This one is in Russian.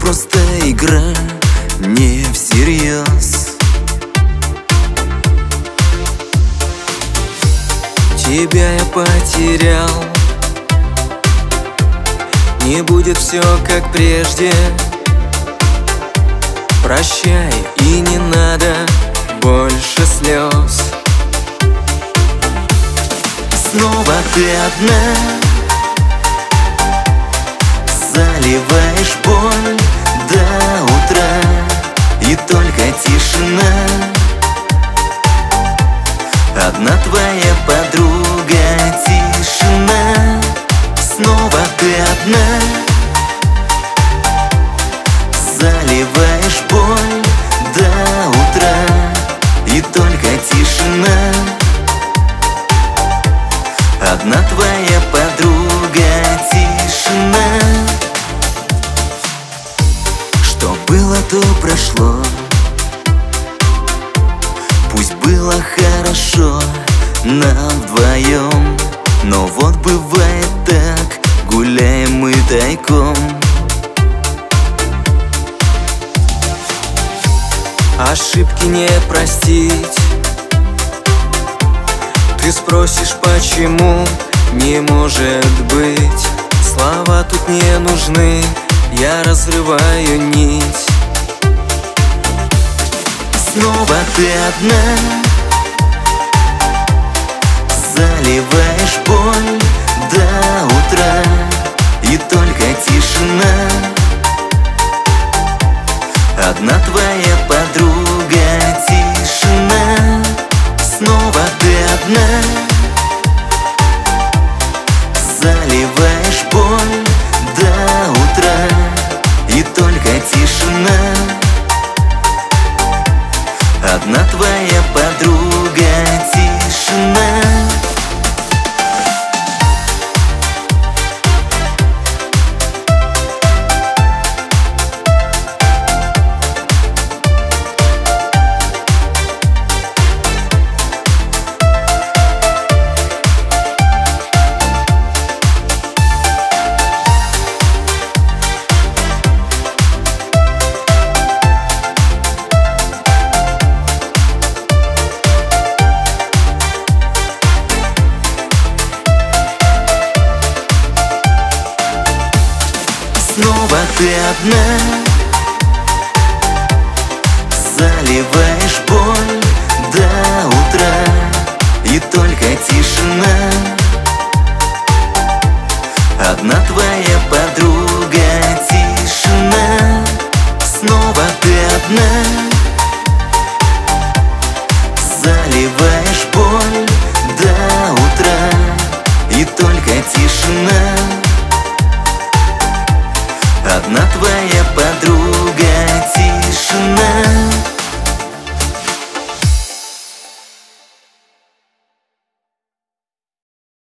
просто игра, не всерьез. Тебя я потерял, не будет все как прежде. Прощай, и не надо больше слез. Снова ты одна, заливаешь боль до утра, и только тишина. Одна твоя подруга тишина. Снова ты одна, заливаешь боль до утра, и только тишина. Одна твоя подруга тишина. Что было, то прошло. Пусть было хорошо нам вдвоем, но вот бывает так, гуляем мы тайком. Ошибки не простить. Ты спросишь, почему? Не может быть. Слова тут не нужны, я разрываю нить. Снова ты одна, заливаешь боль до утра, и только тишина. Одна твоя подруга тишина. Снова ты одна, заливаешь боль до утра, и только тишина. Одна твоя подруга тишина. Снова ты одна, заливаешь боль до утра, и только тишина. Одна твоя подруга